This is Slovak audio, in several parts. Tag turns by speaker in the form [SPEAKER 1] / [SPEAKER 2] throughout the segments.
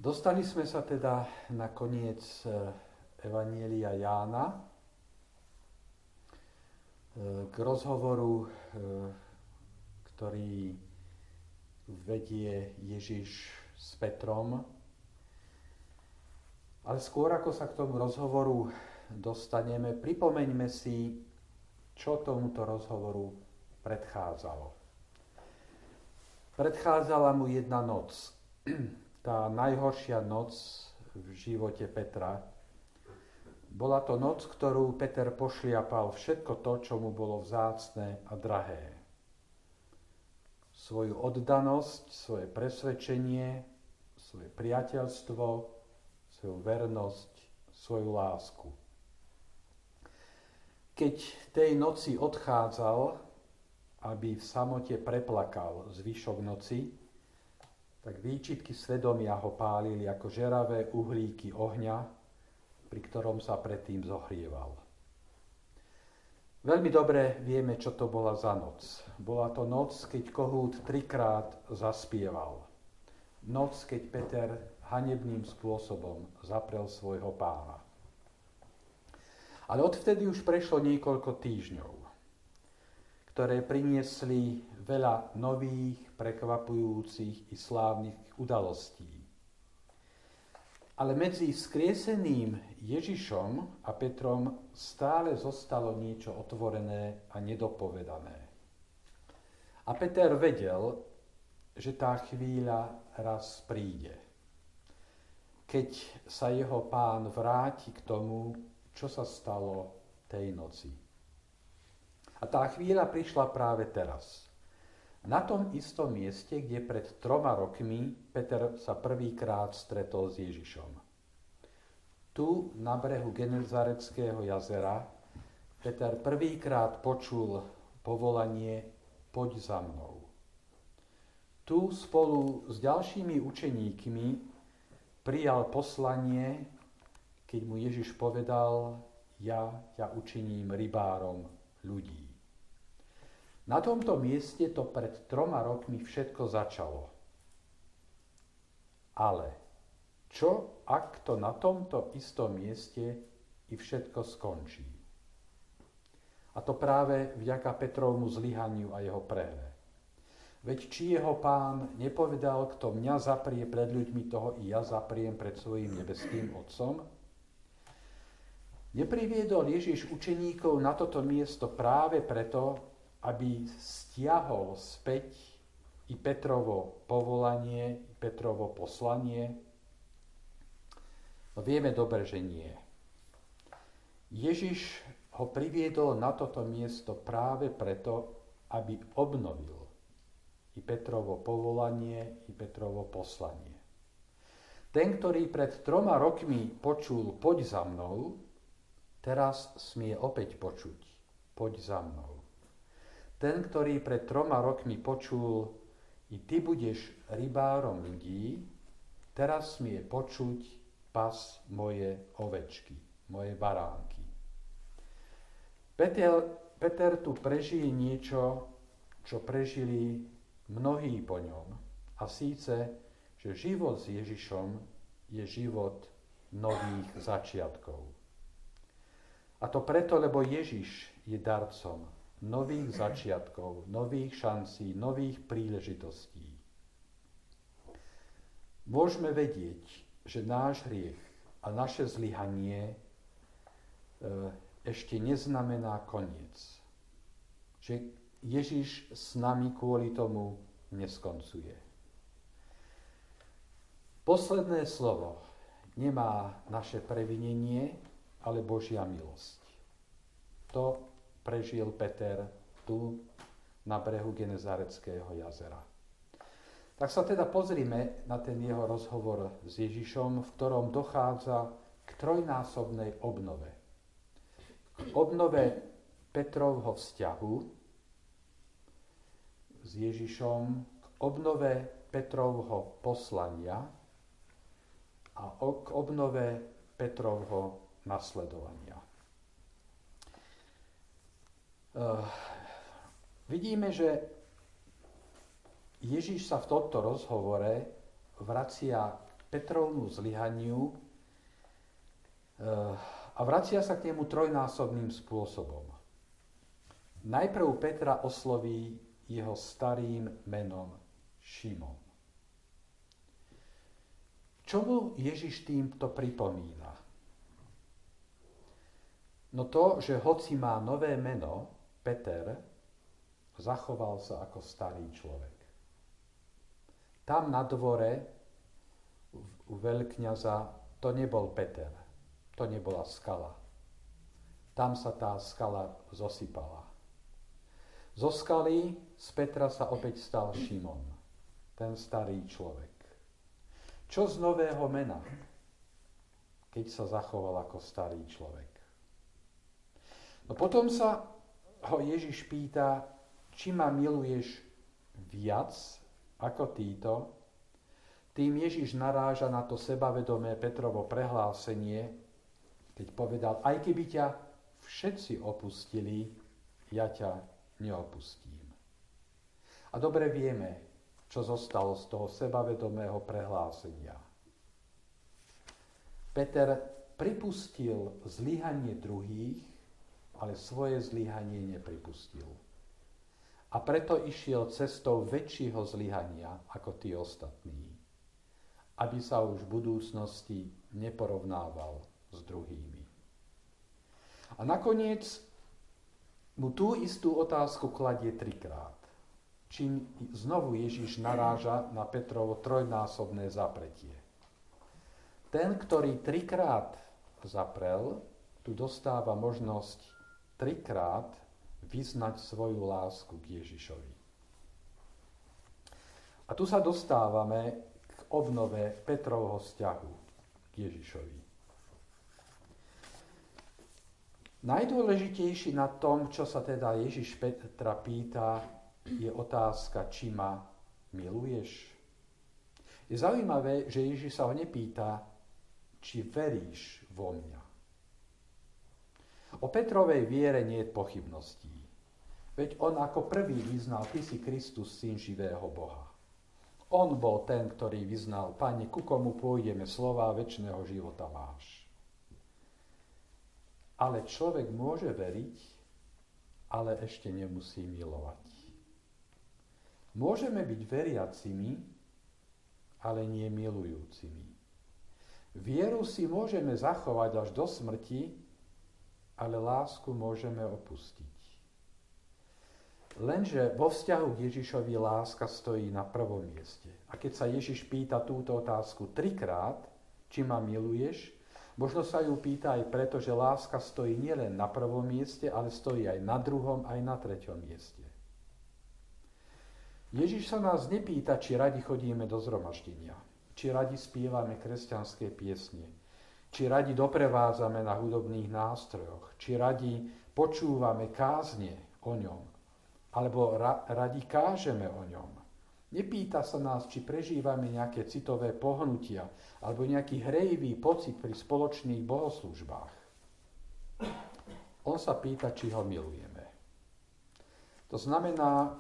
[SPEAKER 1] Dostali sme sa teda na koniec Evanjelia Jána k rozhovoru, ktorý vedie Ježiš s Petrom. Ale skôr ako sa k tomu rozhovoru dostaneme, pripomeňme si, čo tomuto rozhovoru predchádzalo. Predchádzala mu jedna noc. Tá najhoršia noc v živote Petra. Bola to noc, ktorú Peter pošliapal všetko to, čo mu bolo vzácne a drahé. Svoju oddanosť, svoje presvedčenie, svoje priateľstvo, svoju vernosť, svoju lásku. Keď tej noci odchádzal, aby v samote preplakal zvyšok noci, tak výčitky svedomia ho pálili ako žeravé uhlíky ohňa, pri ktorom sa predtým zohrieval. Veľmi dobre vieme, čo to bola za noc. Bola to noc, keď kohút 3-krát zaspieval. Noc, keď Peter hanebným spôsobom zaprel svojho pána. Ale odvtedy už prešlo niekoľko týždňov, ktoré priniesli veľa nových, prekvapujúcich i slávnych udalostí. Ale medzi vzkrieseným Ježišom a Petrom stále zostalo niečo otvorené a nedopovedané. A Peter vedel, že tá chvíľa raz príde, keď sa jeho pán vráti k tomu, čo sa stalo tej noci. A tá chvíľa prišla práve teraz. Na tom istom mieste, kde pred 3 rokmi Peter sa prvýkrát stretol s Ježišom. Tu, na brehu Genezareckého jazera, Peter prvýkrát počul povolanie Poď za mnou. Tu spolu s ďalšími učeníkmi prijal poslanie, keď mu Ježiš povedal: Ja ťa učiním rybárom ľudí. Na tomto mieste to pred 3 rokmi všetko začalo. Ale čo, ak to na tomto istom mieste i všetko skončí? A to práve vďaka Petrovmu zlyhaniu a jeho prehre. Veď či jeho pán nepovedal, kto mňa zaprie pred ľuďmi, toho i ja zapriem pred svojím nebeským Otcom? Nepriviedol Ježiš učeníkov na toto miesto práve preto, aby stiahol späť i Petrovo povolanie, i Petrovo poslanie? No vieme dobre, že nie. Ježiš ho priviedol na toto miesto práve preto, aby obnovil i Petrovo povolanie, i Petrovo poslanie. Ten, ktorý pred 3 rokmi počul Poď za mnou, teraz smie opäť počuť Poď za mnou. Ten, ktorý pred 3 rokmi počul I ty budeš rybárom ľudí, teraz smie počuť Pas moje ovečky, moje baránky. Peter tu prežije niečo, čo prežili mnohí po ňom. A síce, že život s Ježišom je život nových začiatkov. A to preto, lebo Ježiš je darcom nových začiatkov, nových šancí, nových príležitostí. Môžeme vedieť, že náš hriech a naše zlyhanie ešte neznamená koniec. Že Ježiš s nami kvôli tomu neskoncuje. Posledné slovo nemá naše previnenie, ale Božia milosť. To prežil Peter tu na brehu Genezareckého jazera. Tak sa teda pozrime na ten jeho rozhovor s Ježišom, v ktorom dochádza k trojnásobnej obnove. K obnove Petrovho vzťahu s Ježišom, k obnove Petrovho poslania a k obnove Petrovho nasledovania. Vidíme, že Ježiš sa v tomto rozhovore vracia k Petrovmu zlyhaniu a vracia sa k nemu trojnásobným spôsobom. Najprv Petra osloví jeho starým menom Šimon. Čo mu Ježiš týmto pripomína? No to, že hoci má nové meno, Peter, zachoval sa ako starý človek. Tam na dvore u veľkňaza to nebol Peter, to nebola skala. Tam sa tá skala zosypala. Zo skaly z Petra sa opäť stal Šimon, ten starý človek. Čo z nového mena, keď sa zachoval ako starý človek? No potom sa ho Ježiš pýta, či ma miluješ viac ako títo. Tým Ježiš naráža na to sebavedomé Petrovo prehlásenie, keď povedal, aj keby ťa všetci opustili, ja ťa neopustím. A dobre vieme, čo zostalo z toho sebavedomého prehlásenia. Peter pripustil zlyhanie druhých, ale svoje zlyhanie nepripustil. A preto išiel cestou väčšieho zlyhania ako tí ostatní, aby sa už v budúcnosti neporovnával s druhými. A nakoniec mu tú istú otázku kladie trikrát, čím znovu Ježiš naráža na Petrovo trojnásobné zapretie. Ten, ktorý trikrát zaprel, tu dostáva možnosť trikrát vyznať svoju lásku k Ježišovi. A tu sa dostávame k obnove Petrovho vzťahu k Ježišovi. Najdôležitejší na tom, čo sa teda Ježiš Petra pýta, je otázka, či ma miluješ. Je zaujímavé, že Ježiš sa ho nepýta, či veríš vo mňa. O Petrovej viere nie je pochybností. Veď on ako prvý vyznal, ty si Kristus, syn živého Boha. On bol ten, ktorý vyznal, Pane, ku komu pôjdeme, slová večného života máš. Ale človek môže veriť, ale ešte nemusí milovať. Môžeme byť veriacimi, ale nie milujúcimi. Vieru si môžeme zachovať až do smrti, ale lásku môžeme opustiť. Lenže vo vzťahu k Ježišovi láska stojí na prvom mieste. A keď sa Ježiš pýta túto otázku trikrát, či ma miluješ, možno sa ju pýta aj preto, že láska stojí nielen na prvom mieste, ale stojí aj na druhom, aj na treťom mieste. Ježiš sa nás nepýta, či radi chodíme do zhromaždenia, či radi spievame kresťanské piesne, či radi doprevádzame na hudobných nástrojoch, či radi počúvame kázne o ňom, alebo radi kážeme o ňom. Nepýta sa nás, či prežívame nejaké citové pohnutia alebo nejaký hrejivý pocit pri spoločných bohoslúžbách. On sa pýta, či ho milujeme. To znamená,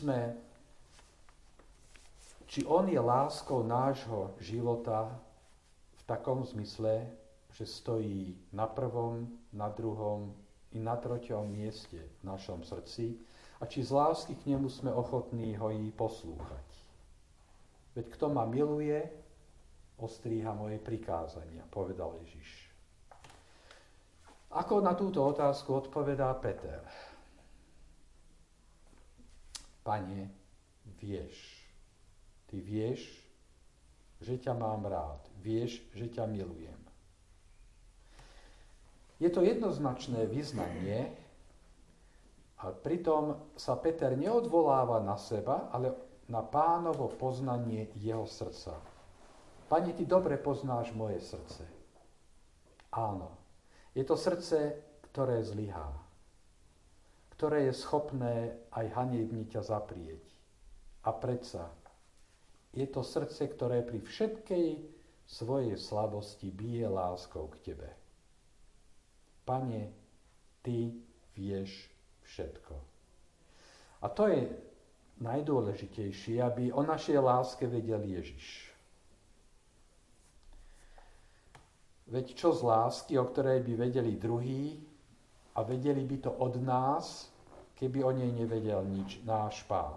[SPEAKER 1] či on je láskou nášho života v takom zmysle, že stojí na prvom, na druhom i na treťom mieste v našom srdci, a či z lásky k nemu sme ochotní ho i poslúchať. Veď kto ma miluje, ostríha moje prikázania, povedal Ježiš. Ako na túto otázku odpovedá Peter? Pane, vieš, ty vieš, že ťa mám rád, vieš, že ťa milujem. Je to jednoznačné vyznanie, a pritom sa Peter neodvoláva na seba, ale na Pánovo poznanie jeho srdca. Pane, ty dobre poznáš moje srdce. Áno, je to srdce, ktoré zlyhá, ktoré je schopné aj hanebne ťa zaprieť. A predsa je to srdce, ktoré pri všetkej svojej slabosti bije láskou k tebe. Pane, ty vieš všetko. A to je najdôležitejšie, aby o našej láske vedel Ježiš. Veď čo z lásky, o ktorej by vedeli druhí a vedeli by to od nás, keby o nej nevedel nič náš Pán.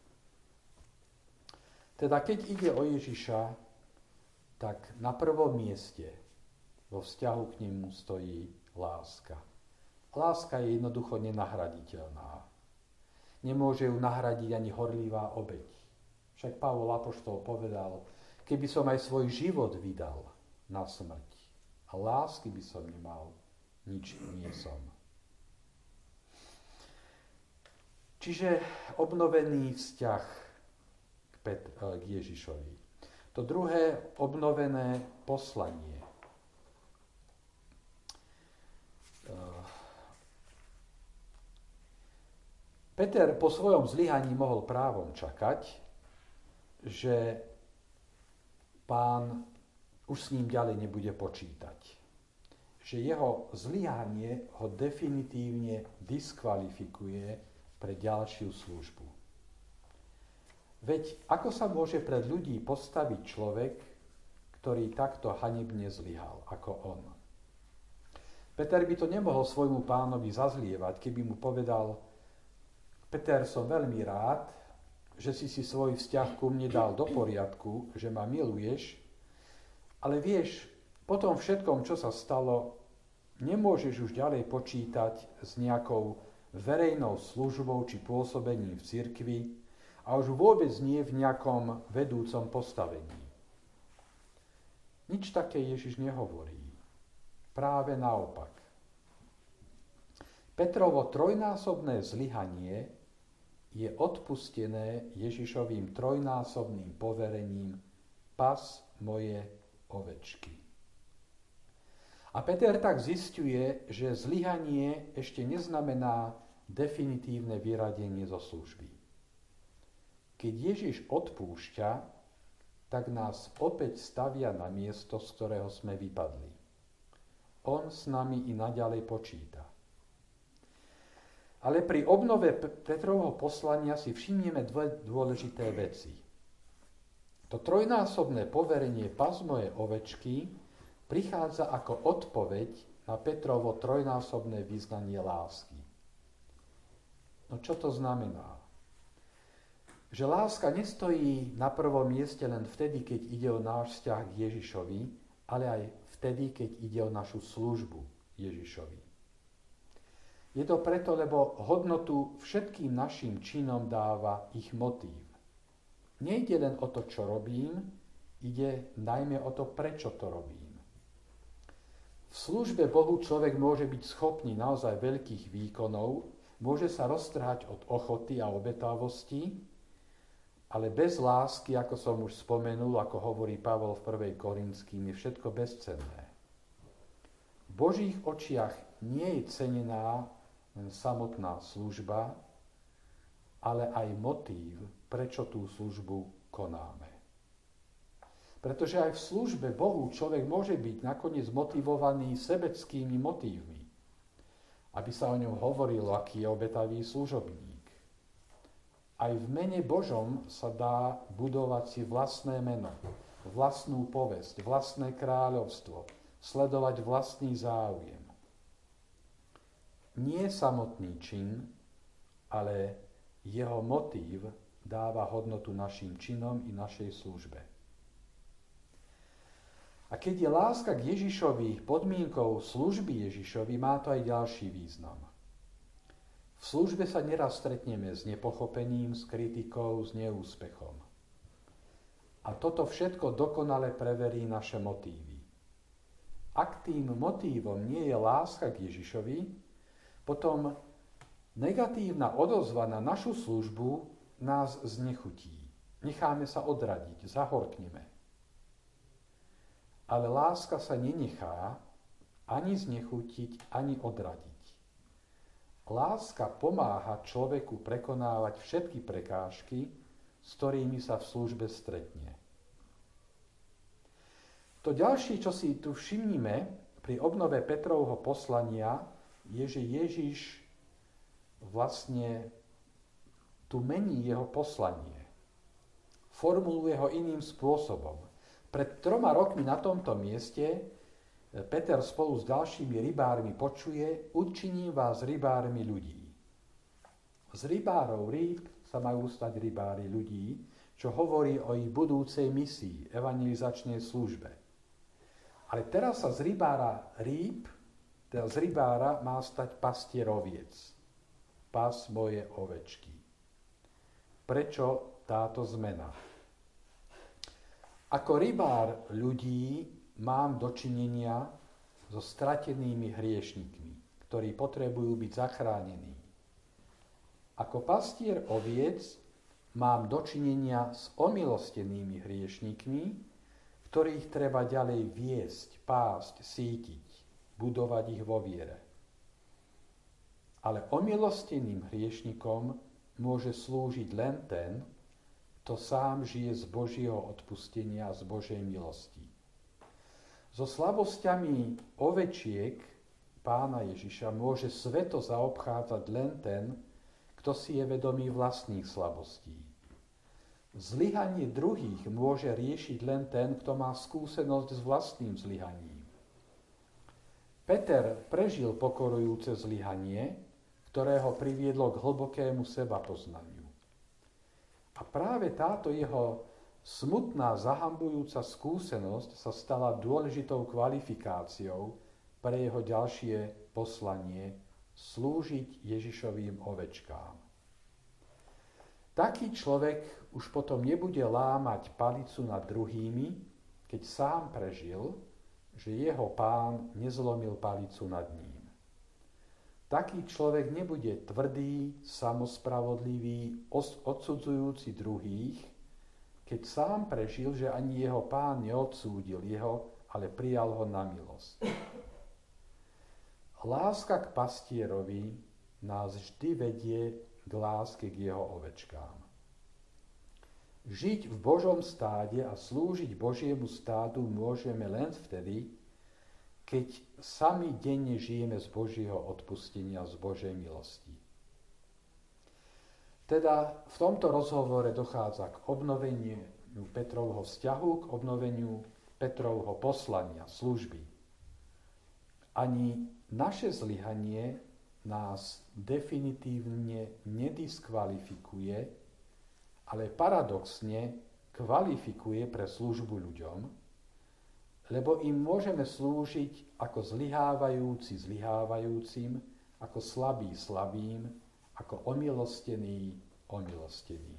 [SPEAKER 1] Teda keď ide o Ježiša, tak na prvom mieste vo vzťahu k nemu stojí láska. Láska je jednoducho nenahraditeľná. Nemôže ju nahradiť ani horlivá obeť. Však Pavol apoštol povedal, keby som aj svoj život vydal na smrť a lásky by som nemal, nič nie som. Čiže obnovený vzťah k Ježišovi. To druhé, obnovené poslanie. Peter po svojom zlyhaní mohol právom čakať, že Pán už s ním ďalej nebude počítať. Že jeho zlyhanie ho definitívne diskvalifikuje pre ďalšiu službu. Veď ako sa môže pred ľudí postaviť človek, ktorý takto hanebne zlyhal, ako on? Peter by to nemohol svojmu Pánovi zazlievať, keby mu povedal: Peter, som veľmi rád, že si svoj vzťah ku mne dal do poriadku, že ma miluješ, ale vieš, po tom všetkom, čo sa stalo, nemôžeš už ďalej počítať s nejakou verejnou službou či pôsobením v cirkvi a už vôbec nie v nejakom vedúcom postavení. Nič také Ježiš nehovorí. Práve naopak. Petrovo trojnásobné zlyhanie je odpustené Ježišovým trojnásobným poverením: pas moje ovečky. A Peter tak zisťuje, že zlyhanie ešte neznamená definitívne vyradenie zo služby. Keď Ježiš odpúšťa, tak nás opäť stavia na miesto, z ktorého sme vypadli. On s nami i naďalej počíta. Ale pri obnove Petrovho poslania si všimneme dve dôležité veci. To trojnásobné poverenie pas moje ovečky prichádza ako odpoveď na Petrovo trojnásobné vyznanie lásky. No čo to znamená? Že láska nestojí na prvom mieste len vtedy, keď ide o náš vzťah k Ježišovi, ale aj vtedy, keď ide o našu službu Ježišovi. Je to preto, lebo hodnotu všetkým našim činom dáva ich motív. Nejde len o to, čo robím, ide najmä o to, prečo to robím. V službe Bohu človek môže byť schopný naozaj veľkých výkonov, môže sa roztrhať od ochoty a obetavosti, ale bez lásky, ako som už spomenul, ako hovorí Pavol v 1. Korinským, je všetko bezcenné. V Božích očiach nie je cenená len samotná služba, ale aj motív, prečo tú službu konáme. Pretože aj v službe Bohu človek môže byť nakoniec motivovaný sebeckými motívmi, aby sa o ňom hovorilo, aký je obetavý služobník. Aj v mene Božom sa dá budovať si vlastné meno, vlastnú povesť, vlastné kráľovstvo, sledovať vlastný záujem. Nie samotný čin, ale jeho motív dáva hodnotu našim činom i našej službe. A keď je láska k Ježišovi podmienkou služby Ježišovi, má to aj ďalší význam. V službe sa neraz stretneme s nepochopením, s kritikou, s neúspechom. A toto všetko dokonale preverí naše motívy. Ak tým motívom nie je láska k Ježišovi, potom negatívna odozva na našu službu nás znechutí. Necháme sa odradiť, zahorkneme. Ale láska sa nenechá ani znechutiť, ani odradiť. Láska pomáha človeku prekonávať všetky prekážky, s ktorými sa v službe stretne. To ďalšie, čo si tu všimnime pri obnove Petrovho poslania, je, že Ježiš vlastne tu mení jeho poslanie. Formuluje ho iným spôsobom. Pred 3 rokmi na tomto mieste Peter spolu s ďalšími rybármi počuje: učiním vás rybármi ľudí. Z rybárov rýb sa majú stať rybári ľudí, čo hovorí o ich budúcej misii, evangelizačnej službe. Ale teraz sa z rybára rýb, teda z rybára má stať pastier oviec. Pas moje ovečky. Prečo táto zmena? Ako rybár ľudí mám dočinenia so stratenými hriešnikmi, ktorí potrebujú byť zachránení. Ako pastier oviec mám dočinenia s omilostenými hriešnikmi, ktorých treba ďalej viesť, pásť, sítiť, budovať ich vo viere. Ale omilosteným hriešnikom môže slúžiť len ten, kto sám žije z Božieho odpustenia, z Božej milosti. So slabosťami ovečiek Pána Ježiša môže sveto zaobchádzať len ten, kto si je vedomý vlastných slabostí. Zlyhanie druhých môže riešiť len ten, kto má skúsenosť s vlastným zlyhaním. Peter prežil pokorujúce zlyhanie, ktoré ho priviedlo k hlbokému sebapoznaniu. A práve táto jeho smutná, zahambujúca skúsenosť sa stala dôležitou kvalifikáciou pre jeho ďalšie poslanie slúžiť Ježišovým ovečkám. Taký človek už potom nebude lámať palicu nad druhými, keď sám prežil, že jeho Pán nezlomil palicu nad ním. Taký človek nebude tvrdý, samospravodlivý, odsudzujúci druhých, keď sám prežil, že ani jeho Pán neodsúdil jeho, ale prijal ho na milosť. Láska k pastierovi nás vždy vedie k láske k jeho ovečkám. Žiť v Božom stáde a slúžiť Božiemu stádu môžeme len vtedy, keď sami denne žijeme z Božieho odpustenia, z Božej milosti. Teda v tomto rozhovore dochádza k obnoveniu Petrovho vzťahu, k obnoveniu Petrovho poslania, služby. Ani naše zlyhanie nás definitívne nediskvalifikuje, ale paradoxne kvalifikuje pre službu ľuďom, lebo im môžeme slúžiť ako zlyhávajúci zlyhávajúcim, ako slabý slabým, ako omilostený omilosteným.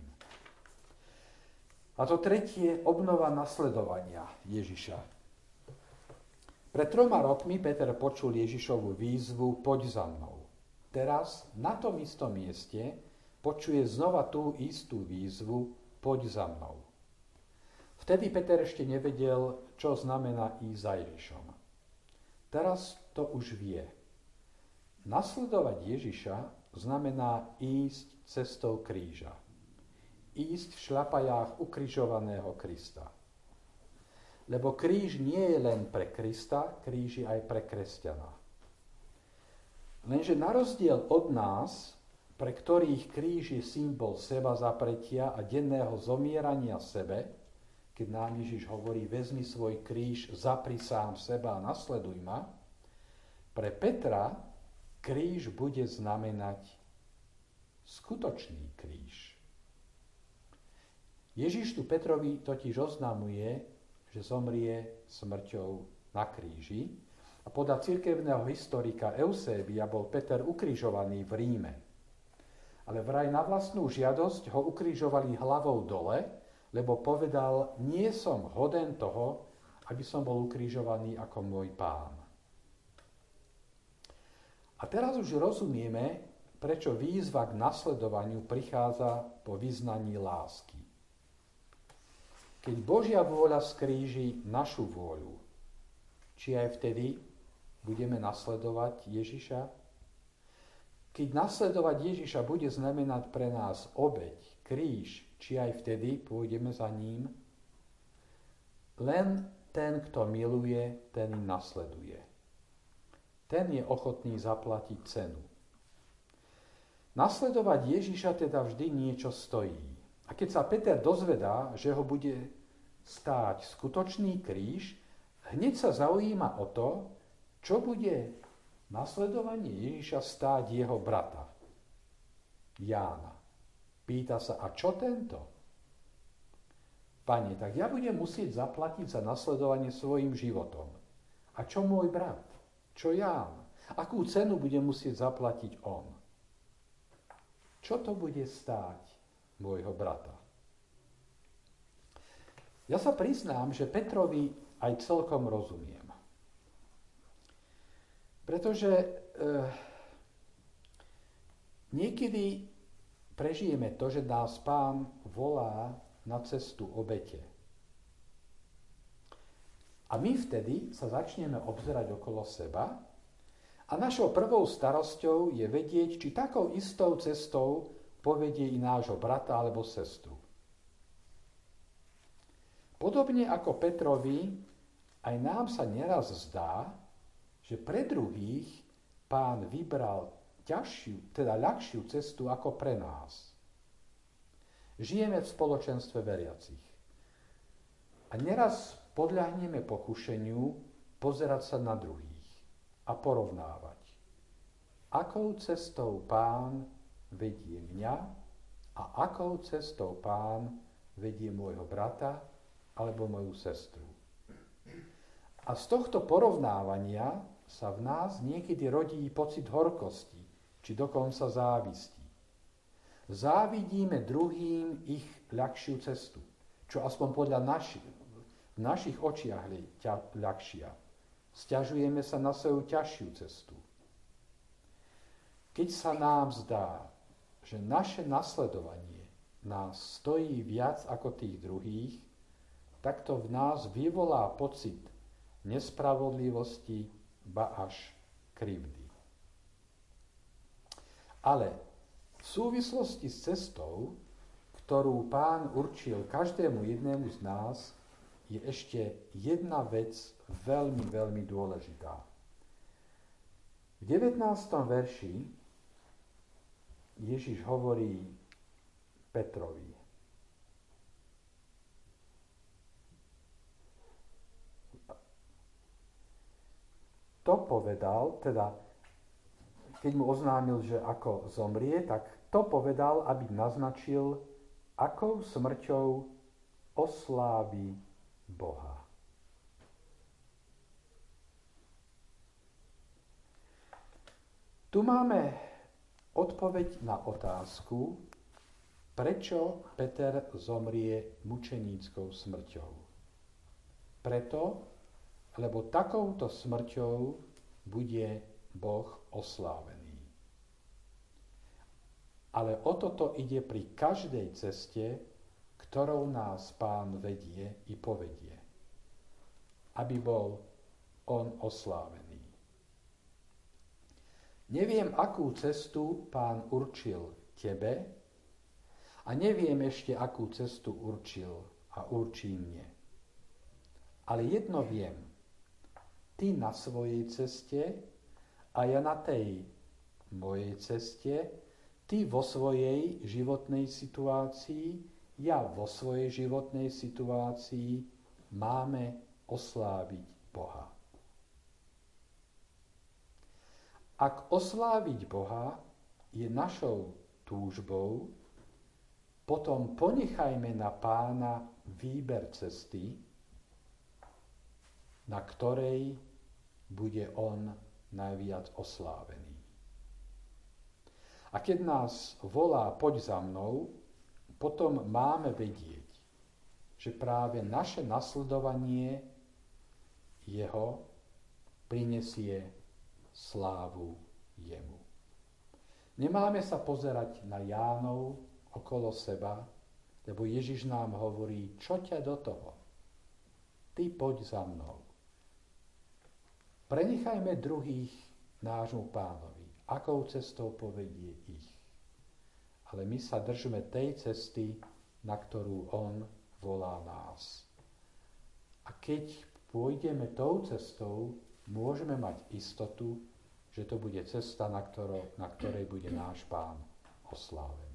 [SPEAKER 1] A to tretie, obnova nasledovania Ježiša. Pred 3 rokmi Peter počul Ježišovu výzvu: poď za mnou. Teraz na tom istom mieste počuje znova tú istú výzvu: poď za mnou. Vtedy Peter ešte nevedel, čo znamená ísť za Ježišom. Teraz to už vie. Nasledovať Ježiša znamená ísť cestou kríža. Ísť v šľapajách ukrižovaného Krista. Lebo kríž nie je len pre Krista, kríž je aj pre kresťana. Lenže na rozdiel od nás, pre ktorých kríž je symbol seba zapretia a denného zomierania sebe, keď nám Ježiš hovorí: vezmi svoj kríž, zapri sám seba a nasleduj ma, pre Petra kríž bude znamenať skutočný kríž. Ježiš tu Petrovi totiž oznamuje, že zomrie smrťou na kríži, a podľa cirkevného historika Eusébia bol Peter ukrižovaný v Ríme. Ale vraj na vlastnú žiadosť ho ukrižovali hlavou dole, lebo povedal: nie som hoden toho, aby som bol ukrižovaný ako môj Pán. A teraz už rozumieme, prečo výzva k nasledovaniu prichádza po vyznaní lásky. Keď Božia vôľa skríži našu vôľu, či aj vtedy budeme nasledovať Ježiša? Keď nasledovať Ježiša bude znamenať pre nás obeť, kríž, či aj vtedy pôjdeme za ním? Len ten, kto miluje, ten im nasleduje. Ten je ochotný zaplatiť cenu. Nasledovať Ježiša teda vždy niečo stojí. A keď sa Peter dozvedá, že ho bude stáť skutočný kríž, hneď sa zaujíma o to, čo bude nasledovanie Ježiša stáť jeho brata, Jána. Pýta sa, a čo tento? Pane, tak ja budem musieť zaplatiť za nasledovanie svojim životom. A čo môj brat? Čo Ján? Akú cenu bude musieť zaplatiť on? Čo to bude stáť môjho brata? Ja sa priznám, že Petrovi aj celkom rozumiem. Pretože niekedy prežijeme to, že nás Pán volá na cestu obete. A my vtedy sa začneme obzerať okolo seba a našou prvou starosťou je vedieť, či takou istou cestou povedie i nášho brata alebo sestru. Podobne ako Petrovi, aj nám sa neraz zdá, že pre druhých Pán vybral ľahšiu cestu ako pre nás. Žijeme v spoločenstve veriacich. A neraz podľahneme pokušeniu pozerať sa na druhých a porovnávať. Akou cestou Pán vedie mňa a akou cestou Pán vedie môjho brata alebo moju sestru. A z tohto porovnávania sa v nás niekedy rodí pocit horkosti, či dokonca závisti. Závidíme druhým ich ľahšiu cestu, čo aspoň podľa v našich očiach je ľahšia. Sťažujeme sa na svoju ťažšiu cestu. Keď sa nám zdá, že naše nasledovanie nás stojí viac ako tých druhých, tak to v nás vyvolá pocit nespravodlivosti, ba až krivdy. Ale v súvislosti s cestou, ktorú Pán určil každému jednému z nás, je ešte jedna vec veľmi, veľmi dôležitá. V 19. verši Ježiš hovorí Petrovi: to povedal, teda keď mu oznámil, že ako zomrie, tak to povedal, aby naznačil, akou smrťou oslávi Boha. Tu máme odpoveď na otázku, prečo Peter zomrie mučeníckou smrťou. Preto, lebo takouto smrťou bude Boh oslávený. Ale o toto ide pri každej ceste, ktorou nás Pán vedie i povedie, aby bol on oslávený. Neviem, akú cestu Pán určil tebe a neviem ešte, akú cestu určil a určí mne. Ale jedno viem, ty na svojej ceste a ja na tej mojej ceste, ty vo svojej životnej situácii, ja vo svojej životnej situácii máme osláviť Boha. Ak osláviť Boha je našou túžbou, potom ponechajme na Pána výber cesty, na ktorej bude on najviac oslávený. A keď nás volá poď za mnou, potom máme vedieť, že práve naše nasledovanie jeho prinesie slávu jemu. Nemáme sa pozerať na Jánov okolo seba, lebo Ježiš nám hovorí, čo ťa do toho? Ty poď za mnou. Prenechajme druhých nášmu Pánovi, akou cestou povedie ich. Ale my sa držme tej cesty, na ktorú on volá nás. A keď pôjdeme tou cestou, môžeme mať istotu, že to bude cesta, na ktorej bude náš Pán oslávený.